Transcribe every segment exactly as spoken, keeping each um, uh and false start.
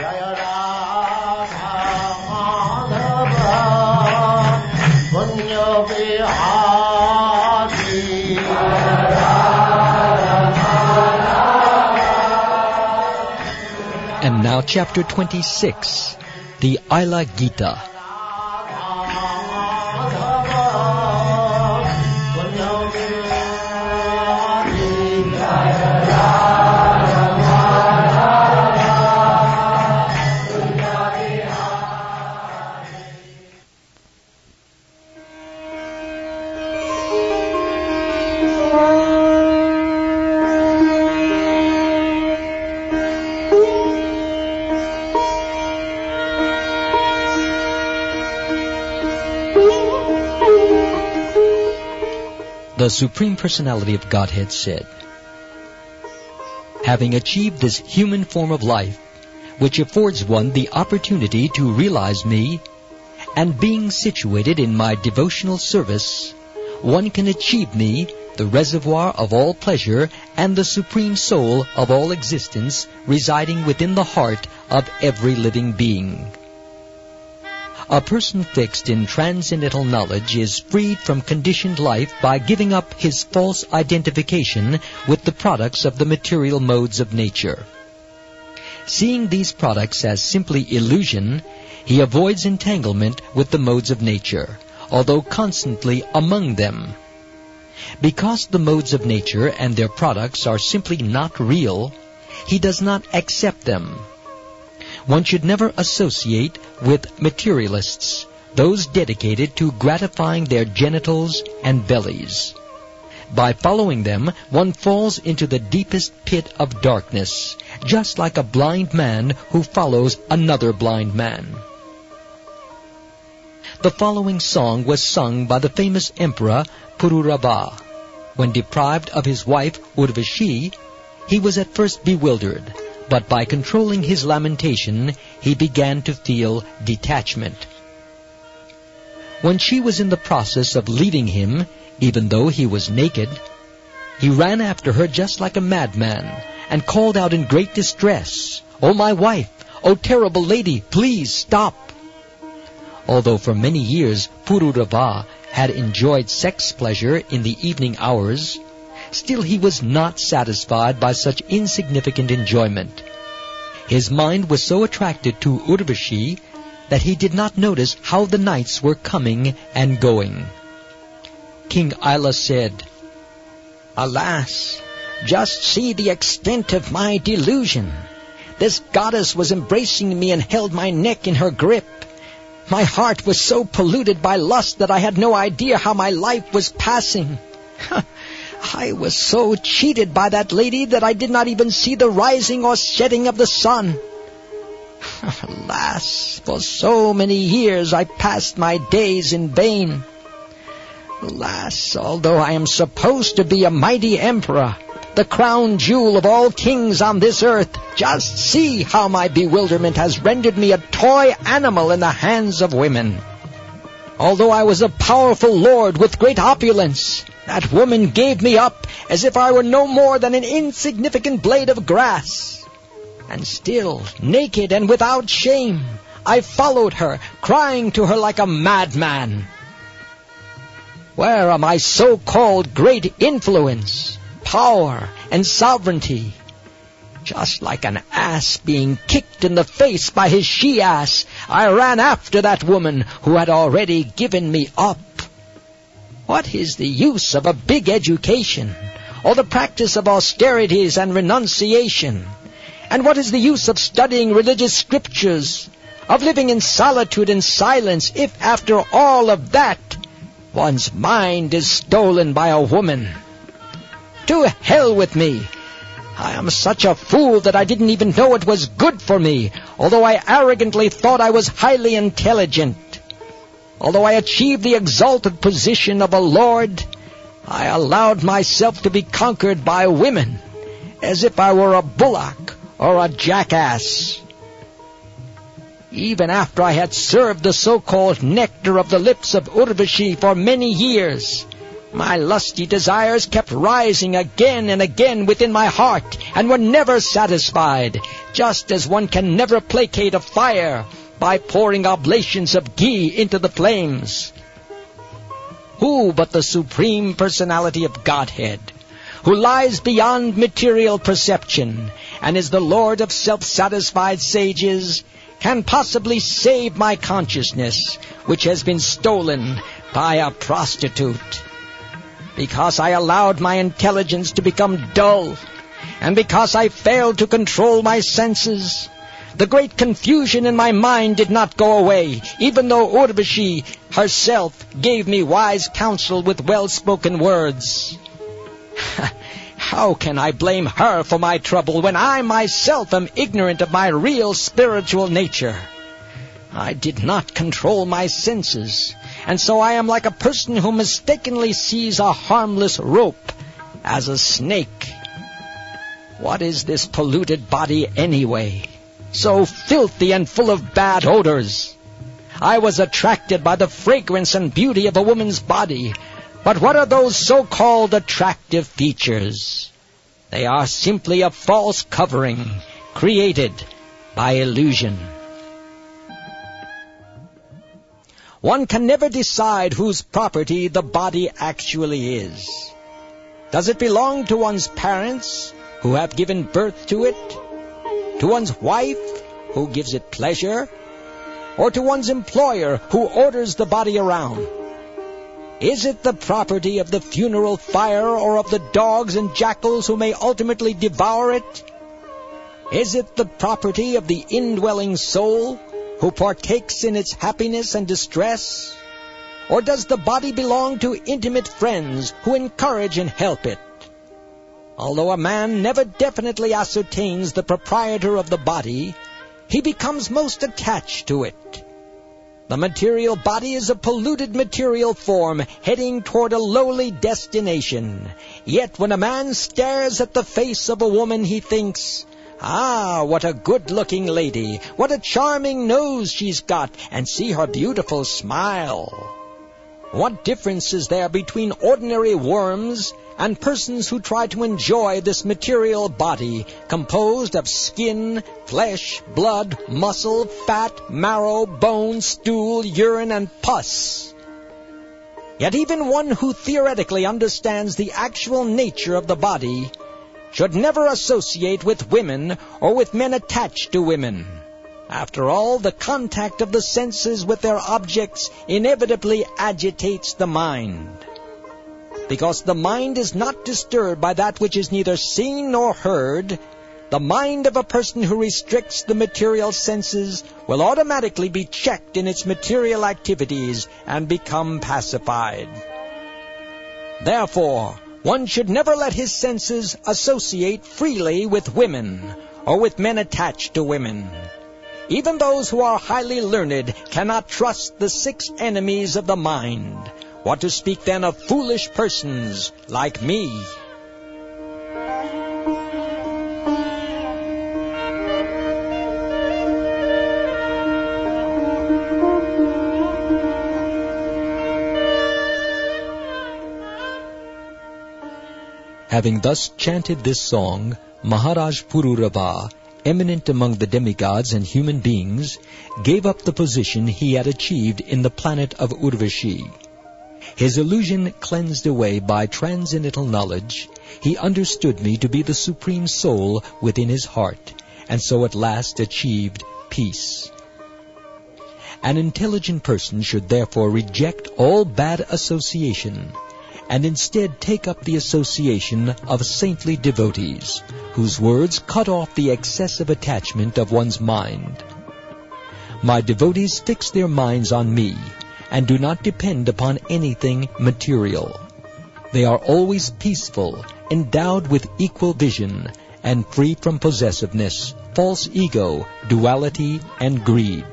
And now chapter twenty-six, the Ila Gita. The Supreme Personality of Godhead said, "Having achieved this human form of life, which affords one the opportunity to realize me, and being situated in my devotional service, one can achieve me, the reservoir of all pleasure and the supreme soul of all existence, residing within the heart of every living being. A person fixed in transcendental knowledge is freed from conditioned life by giving up his false identification with the products of the material modes of nature. Seeing these products as simply illusion, he avoids entanglement with the modes of nature, although constantly among them. Because the modes of nature and their products are simply not real, he does not accept them. One should never associate with materialists, those dedicated to gratifying their genitals and bellies. By following them, one falls into the deepest pit of darkness, just like a blind man who follows another blind man." The following song was sung by the famous emperor Pururava. When deprived of his wife Urvashi, he was at first bewildered, but by controlling his lamentation, he began to feel detachment. When she was in the process of leaving him, even though he was naked, he ran after her just like a madman, and called out in great distress, "O my wife! O terrible lady! Please stop!" Although for many years Pururava had enjoyed sex pleasure in the evening hours, still he was not satisfied by such insignificant enjoyment. His mind was so attracted to Urvashi that he did not notice how the nights were coming and going. King Ila said, "Alas, just see the extent of my delusion. This goddess was embracing me and held my neck in her grip. My heart was so polluted by lust that I had no idea how my life was passing. I was so cheated by that lady that I did not even see the rising or setting of the sun. Alas, for so many years I passed my days in vain. Alas, although I am supposed to be a mighty emperor, the crown jewel of all kings on this earth, just see how my bewilderment has rendered me a toy animal in the hands of women. Although I was a powerful lord with great opulence, that woman gave me up as if I were no more than an insignificant blade of grass. And still, naked and without shame, I followed her, crying to her like a madman. Where are my so-called great influence, power, and sovereignty? Just like an ass being kicked in the face by his she-ass, I ran after that woman who had already given me up. What is the use of a big education, or the practice of austerities and renunciation? And what is the use of studying religious scriptures, of living in solitude and silence, if after all of that, one's mind is stolen by a woman? To hell with me! I am such a fool that I didn't even know it was good for me, although I arrogantly thought I was highly intelligent. Although I achieved the exalted position of a lord, I allowed myself to be conquered by women, as if I were a bullock or a jackass. Even after I had served the so-called nectar of the lips of Urvashi for many years, My lusty desires kept rising again and again within my heart, and were never satisfied, just as one can never placate a fire by pouring oblations of ghee into the flames. Who but the Supreme Personality of Godhead, who lies beyond material perception and is the Lord of self-satisfied sages, can possibly save my consciousness, which has been stolen by a prostitute? Because I allowed my intelligence to become dull, and because I failed to control my senses, the great confusion in my mind did not go away, even though Urvashi herself gave me wise counsel with well-spoken words. How can I blame her for my trouble when I myself am ignorant of my real spiritual nature? I did not control my senses, and so I am like a person who mistakenly sees a harmless rope as a snake. What is this polluted body anyway? So filthy and full of bad odors. I was attracted by the fragrance and beauty of a woman's body, but what are those so-called attractive features? They are simply a false covering created by illusion. One can never decide whose property the body actually is. Does it belong to one's parents, who have given birth to it? To one's wife, who gives it pleasure? Or to one's employer, who orders the body around? Is it the property of the funeral fire or of the dogs and jackals who may ultimately devour it? Is it the property of the indwelling soul, who partakes in its happiness and distress? Or does the body belong to intimate friends who encourage and help it? Although a man never definitely ascertains the proprietor of the body, he becomes most attached to it. The material body is a polluted material form heading toward a lowly destination. Yet when a man stares at the face of a woman, he thinks, "Ah, what a good-looking lady! What a charming nose she's got! And see her beautiful smile!" What difference is there between ordinary worms and persons who try to enjoy this material body, composed of skin, flesh, blood, muscle, fat, marrow, bone, stool, urine, and pus? Yet even one who theoretically understands the actual nature of the body should never associate with women or with men attached to women. After all, the contact of the senses with their objects inevitably agitates the mind. Because the mind is not disturbed by that which is neither seen nor heard, the mind of a person who restricts the material senses will automatically be checked in its material activities and become pacified. Therefore, one should never let his senses associate freely with women or with men attached to women. Even those who are highly learned cannot trust the six enemies of the mind. What to speak then of foolish persons like me? Having thus chanted this song, Maharaj Pururava, eminent among the demigods and human beings, gave up the position he had achieved in the planet of Urvashi. His illusion cleansed away by transcendental knowledge, he understood me to be the Supreme Soul within his heart, and so at last achieved peace. An intelligent person should therefore reject all bad association, and instead take up the association of saintly devotees, whose words cut off the excessive attachment of one's mind. My devotees fix their minds on me, and do not depend upon anything material. They are always peaceful, endowed with equal vision, and free from possessiveness, false ego, duality, and greed.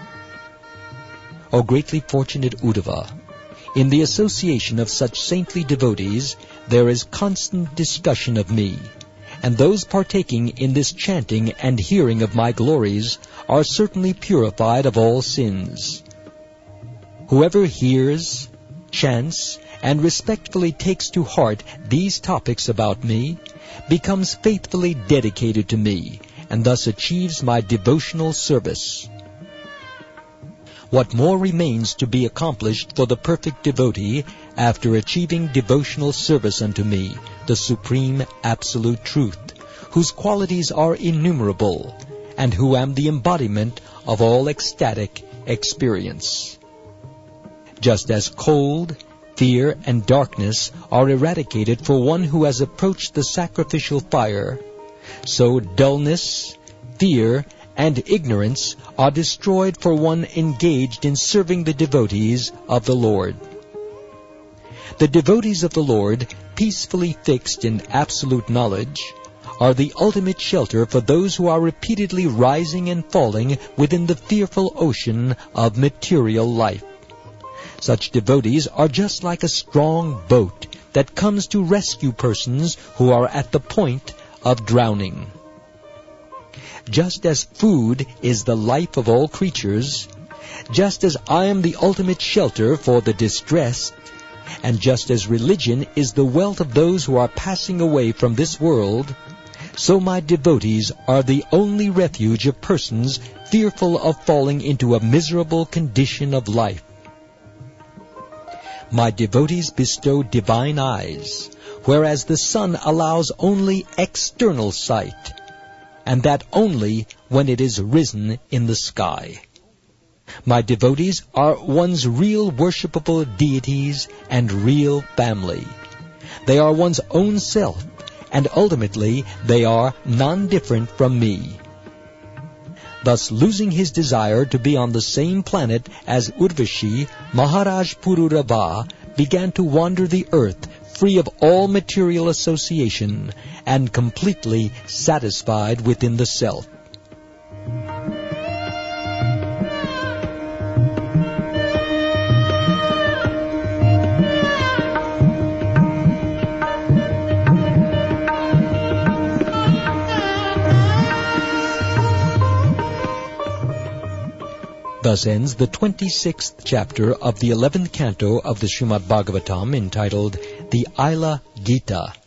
O greatly fortunate Uddhava, in the association of such saintly devotees, there is constant discussion of me, and those partaking in this chanting and hearing of my glories are certainly purified of all sins. Whoever hears, chants, and respectfully takes to heart these topics about me, becomes faithfully dedicated to me, and thus achieves my devotional service. What more remains to be accomplished for the perfect devotee after achieving devotional service unto me, the supreme absolute truth, whose qualities are innumerable, and who am the embodiment of all ecstatic experience? Just as cold, fear, and darkness are eradicated for one who has approached the sacrificial fire, so dullness, fear, and ignorance are destroyed for one engaged in serving the devotees of the Lord. The devotees of the Lord, peacefully fixed in absolute knowledge, are the ultimate shelter for those who are repeatedly rising and falling within the fearful ocean of material life. Such devotees are just like a strong boat that comes to rescue persons who are at the point of drowning. Just as food is the life of all creatures, just as I am the ultimate shelter for the distressed, and just as religion is the wealth of those who are passing away from this world, so my devotees are the only refuge of persons fearful of falling into a miserable condition of life. My devotees bestow divine eyes, whereas the sun allows only external sight, and that only when it is risen in the sky. My devotees are one's real worshipable deities and real family. They are one's own self, and ultimately they are non-different from me. Thus, losing his desire to be on the same planet as Urvashi, Maharaj Pururava began to wander the earth free of all material association and completely satisfied within the self. Thus ends the twenty-sixth chapter of the eleventh canto of the Srimad Bhagavatam, entitled The Ila Gita.